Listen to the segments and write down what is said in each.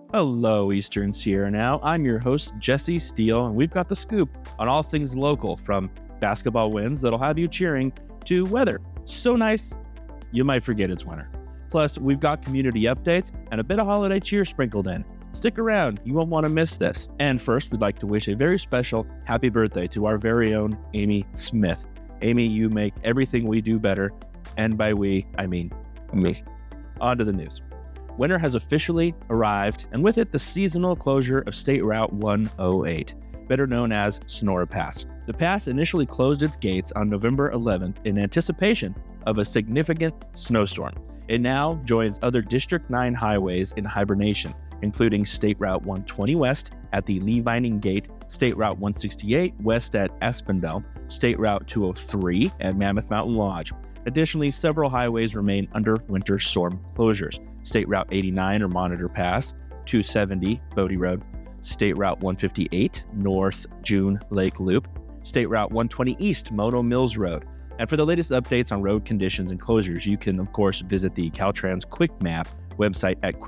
Hello, Eastern Sierra Now. I'm your host, Jesse Steele, and we've got the scoop on all things local, from basketball wins that'll have you cheering to weather so nice you might forget it's winter. Plus, we've got community updates and a bit of holiday cheer sprinkled in. Stick around, you won't want to miss this. And first, we'd like to wish a very special happy birthday to our very own Amy Smith. Amy, you make everything we do better, and by we, I mean me. On to the news. Winter has officially arrived, and with it, the seasonal closure of State Route 108, better known as Sonora Pass. The pass initially closed its gates on November 11th in anticipation of a significant snowstorm. It now joins other District 9 highways in hibernation, including State Route 120 West at the Lee Vining Gate, State Route 168 West at Aspendell, State Route 203 at Mammoth Mountain Lodge. Additionally, several highways remain under winter storm closures. State Route 89 or Monitor Pass, 270 Bodie Road, State Route 158 North June Lake Loop, State Route 120 East Mono Mills Road. And for the latest updates on road conditions and closures, you can, of course, visit the Caltrans Quick Map website at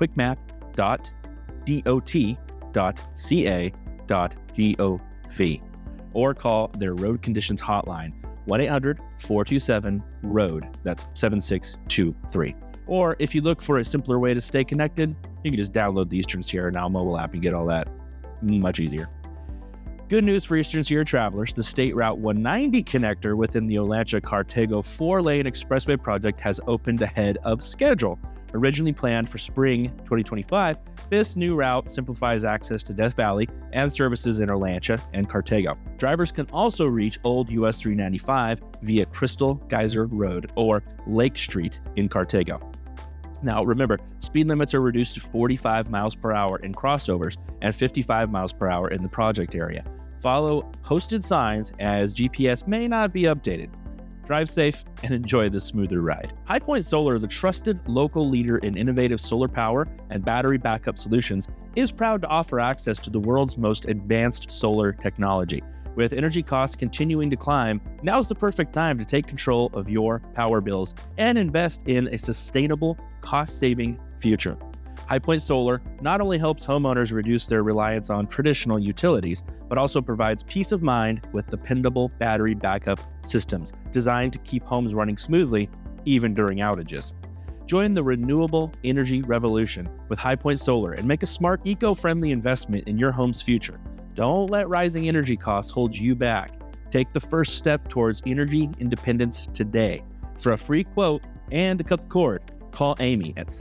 quickmap.dot.ca.gov or call their road conditions hotline, 1-800-427-ROAD. That's 7623. Or if you look for a simpler way to stay connected, you can just download the Eastern Sierra Now mobile app and get all that much easier. Good news for Eastern Sierra travelers. The State Route 190 connector within the Olancha-Cartago 4-lane expressway project has opened ahead of schedule. Originally planned for spring 2025, this new route simplifies access to Death Valley and services in Olancha and Cartago. Drivers can also reach Old US 395 via Crystal Geyser Road or Lake Street in Cartago. Now, remember, speed limits are reduced to 45 miles per hour in crossovers and 55 miles per hour in the project area. Follow posted signs as GPS may not be updated. Drive safe and enjoy the smoother ride. High Point Solar, the trusted local leader in innovative solar power and battery backup solutions, is proud to offer access to the world's most advanced solar technology. With energy costs continuing to climb, now's the perfect time to take control of your power bills and invest in a sustainable, cost-saving future. High Point Solar not only helps homeowners reduce their reliance on traditional utilities, but also provides peace of mind with dependable battery backup systems designed to keep homes running smoothly, even during outages. Join the renewable energy revolution with High Point Solar and make a smart, eco-friendly investment in your home's future. Don't let rising energy costs hold you back. Take the first step towards energy independence today. For a free quote and to cut the cord, call Amy at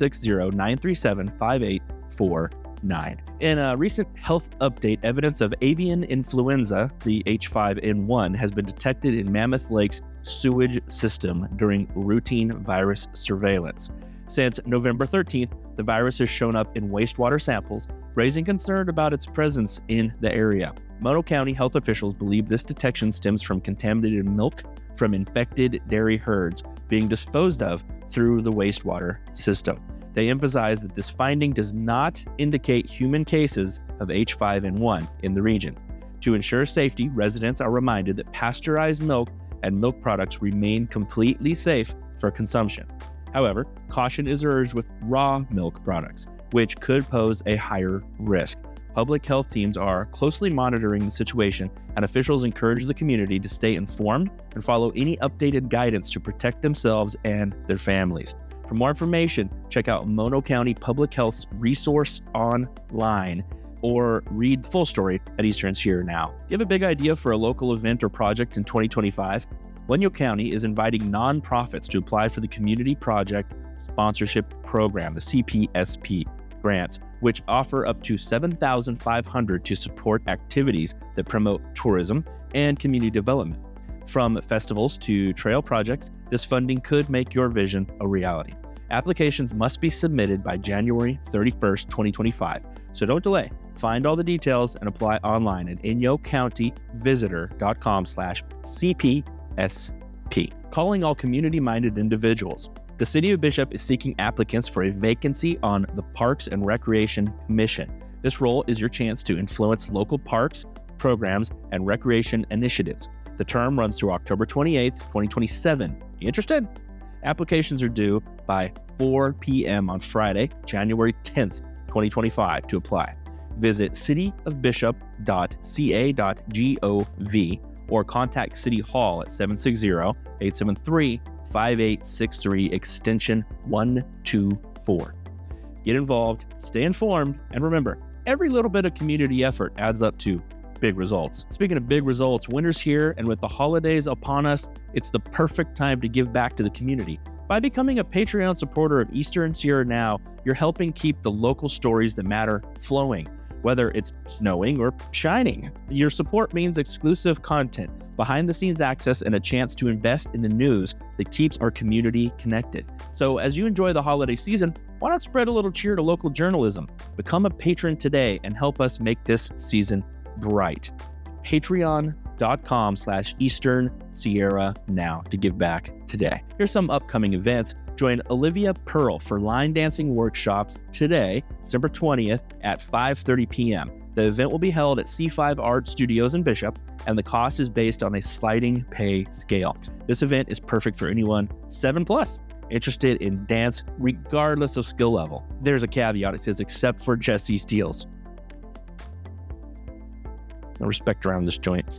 760-937-5849. In a recent health update, evidence of avian influenza, the H5N1, has been detected in Mammoth Lake's sewage system during routine virus surveillance. Since November 13th, the virus has shown up in wastewater samples, raising concern about its presence in the area. Mono County health officials believe this detection stems from contaminated milk from infected dairy herds being disposed of through the wastewater system. They emphasize that this finding does not indicate human cases of H5N1 in the region. To ensure safety, residents are reminded that pasteurized milk and milk products remain completely safe for consumption. However, caution is urged with raw milk products, which could pose a higher risk. Public health teams are closely monitoring the situation, and officials encourage the community to stay informed and follow any updated guidance to protect themselves and their families. For more information, check out Mono County Public Health's resource online or read the full story at Eastern Sierra Now. Do you have a big idea for a local event or project in 2025? Leño County is inviting nonprofits to apply for the Community Project Sponsorship Program, the CPSP grants, which offer up to $7,500 to support activities that promote tourism and community development. From festivals to trail projects, this funding could make your vision a reality. Applications must be submitted by January 31st, 2025. So don't delay. Find all the details and apply online at inyocountyvisitor.com/CPSP. Calling all community-minded individuals. The City of Bishop is seeking applicants for a vacancy on the Parks and Recreation Commission. This role is your chance to influence local parks, programs, and recreation initiatives. The term runs through October 28th, 2027. You interested? Applications are due by 4 p.m. on Friday, January 10th, 2025 to apply. Visit cityofbishop.ca.gov or contact City Hall at 760-873-5863 extension 124. Get involved, stay informed, and remember, every little bit of community effort adds up to big results. Speaking of big results, winter's here, and with the holidays upon us, it's the perfect time to give back to the community. By becoming a Patreon supporter of Eastern Sierra Now, you're helping keep the local stories that matter flowing, whether it's snowing or shining. Your support means exclusive content, behind-the-scenes access, and a chance to invest in the news that keeps our community connected. So as you enjoy the holiday season, why not spread a little cheer to local journalism? Become a patron today and help us make this season bright. Patreon.com/Eastern Sierra Now to give back today. Here's some upcoming events. Join Olivia Pearl for line dancing workshops today, December 20th at 5:30 p.m. The event will be held at C5 Art Studios in Bishop, and the cost is based on a sliding pay scale. This event is perfect for anyone 7+ interested in dance, regardless of skill level. There's a caveat. It says, except for Jesse Steele. No respect around this joint.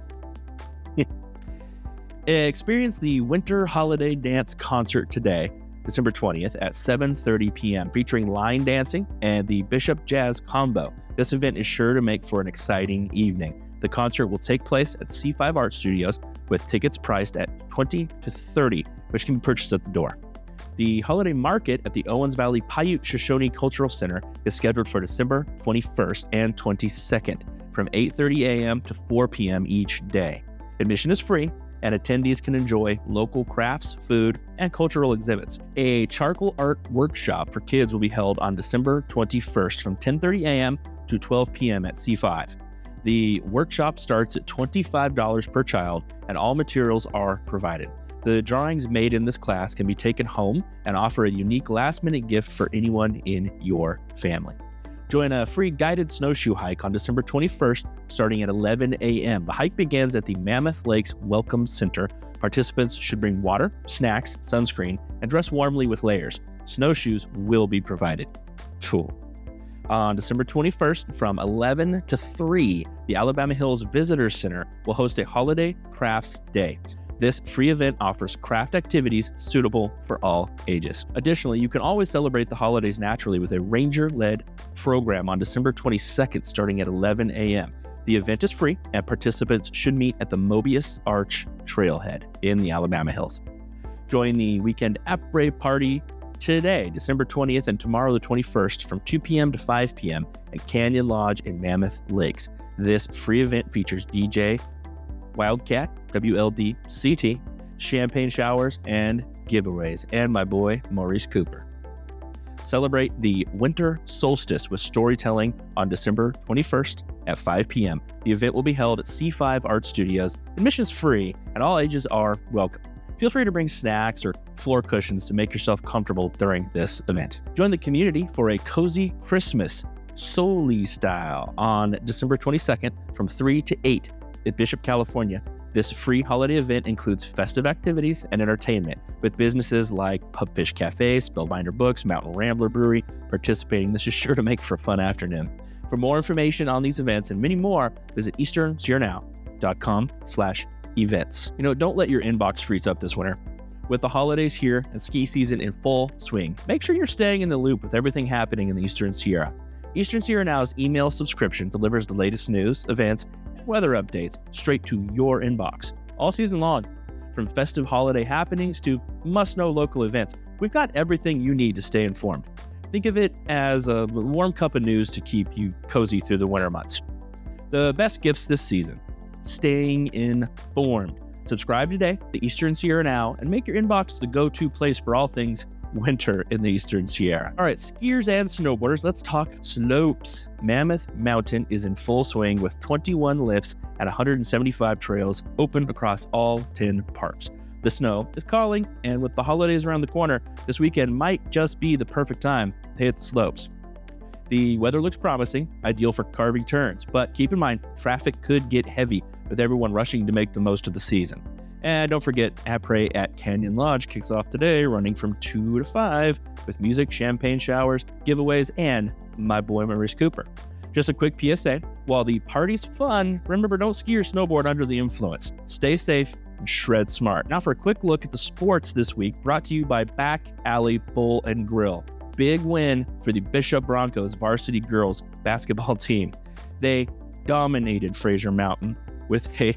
Experience the Winter Holiday Dance Concert today, December 20th at 7:30 p.m., featuring line dancing and the Bishop Jazz Combo. This event is sure to make for an exciting evening. The concert will take place at C5 Art Studios with tickets priced at $20 to $30, which can be purchased at the door. The holiday market at the Owens Valley Paiute Shoshone Cultural Center is scheduled for December 21st and 22nd from 8:30 a.m. to 4 p.m. each day. Admission is free, and attendees can enjoy local crafts, food, and cultural exhibits. A charcoal art workshop for kids will be held on December 21st from 10:30 a.m. to 12 p.m. at C5. The workshop starts at $25 per child, and all materials are provided. The drawings made in this class can be taken home and offer a unique last-minute gift for anyone in your family. Join a free guided snowshoe hike on December 21st, starting at 11 a.m. The hike begins at the Mammoth Lakes Welcome Center. Participants should bring water, snacks, sunscreen, and dress warmly with layers. Snowshoes will be provided. Cool. On December 21st, from 11 to 3, the Alabama Hills Visitor Center will host a Holiday Crafts Day. This free event offers craft activities suitable for all ages. Additionally, you can always celebrate the holidays naturally with a ranger-led program on December 22nd, starting at 11 a.m. The event is free, and participants should meet at the Mobius Arch Trailhead in the Alabama Hills. Join the Weekend Après Party today, December 20th, and tomorrow, the 21st, from 2 p.m. to 5 p.m. at Canyon Lodge in Mammoth Lakes. This free event features DJ Wildcat, WLDCT, champagne showers, and giveaways, and my boy, Maurice Cooper. Celebrate the winter solstice with storytelling on December 21st at 5 p.m. The event will be held at C5 Art Studios. Admission is free, and all ages are welcome. Feel free to bring snacks or floor cushions to make yourself comfortable during this event. Join the community for a cozy Christmas, Soli style, on December 22nd from 3 to 8 at Bishop, California. This free holiday event includes festive activities and entertainment, with businesses like Pubfish Cafe, Spellbinder Books, Mountain Rambler Brewery participating. This is sure to make for a fun afternoon. For more information on these events and many more, visit easternsierranow.com/events. Don't let your inbox freeze up this winter. With the holidays here and ski season in full swing, make sure you're staying in the loop with everything happening in the Eastern Sierra. Eastern Sierra Now's email subscription delivers the latest news, events, weather updates straight to your inbox all season long. From festive holiday happenings to must-know local events, we've got everything you need to stay informed. Think of it as a warm cup of news to keep you cozy through the winter months. The best gifts this season: staying informed. Subscribe today to Eastern Sierra Now and make your inbox the go-to place for all things winter in the Eastern Sierra. All right, skiers and snowboarders, let's talk slopes. Mammoth Mountain is in full swing with 21 lifts and 175 trails open across all 10 parks. The snow is calling, and with the holidays around the corner, this weekend might just be the perfect time to hit the slopes. The weather looks promising, ideal for carving turns, but keep in mind, traffic could get heavy with everyone rushing to make the most of the season. And don't forget, Après at Canyon Lodge kicks off today, running from 2 to 5 with music, champagne showers, giveaways, and my boy Maurice Cooper. Just a quick PSA, while the party's fun, remember, don't ski or snowboard under the influence. Stay safe and shred smart. Now for a quick look at the sports this week, brought to you by Back Alley Bowl and Grill. Big win for the Bishop Broncos varsity girls basketball team. They dominated Fraser Mountain with a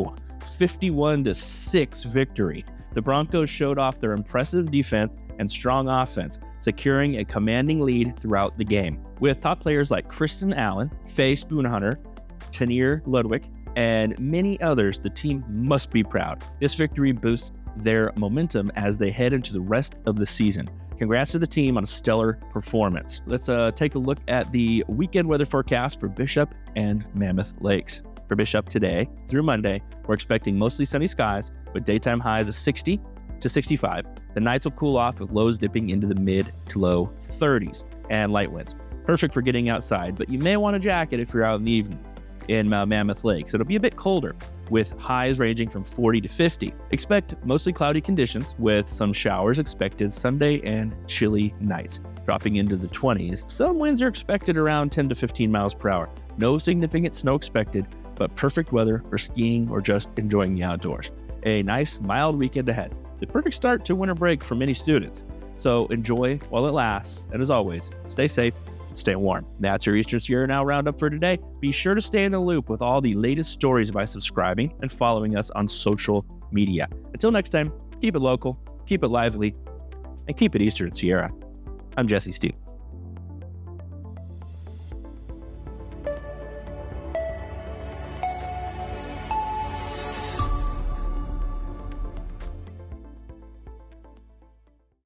51-6 victory. The Broncos showed off their impressive defense and strong offense, securing a commanding lead throughout the game. With top players like Kristen Allen, Faye Spoonhunter, Tanier Ludwig, and many others, the team must be proud. This victory boosts their momentum as they head into the rest of the season. Congrats to the team on a stellar performance. Let's take a look at the weekend weather forecast for Bishop and Mammoth Lakes. For Bishop today through Monday, we're expecting mostly sunny skies with daytime highs of 60 to 65. The nights will cool off with lows dipping into the mid to low 30s and light winds. Perfect for getting outside, but you may want a jacket if you're out in the evening in Mammoth Lakes. It'll be a bit colder with highs ranging from 40 to 50. Expect mostly cloudy conditions with some showers expected Sunday and chilly nights, dropping into the 20s. Some winds are expected around 10 to 15 miles per hour. No significant snow expected, but perfect weather for skiing or just enjoying the outdoors. A nice, mild weekend ahead. The perfect start to winter break for many students. So enjoy while it lasts, and as always, stay safe, stay warm. That's your Eastern Sierra Now Roundup for today. Be sure to stay in the loop with all the latest stories by subscribing and following us on social media. Until next time, keep it local, keep it lively, and keep it Eastern Sierra. I'm Jesse Steele.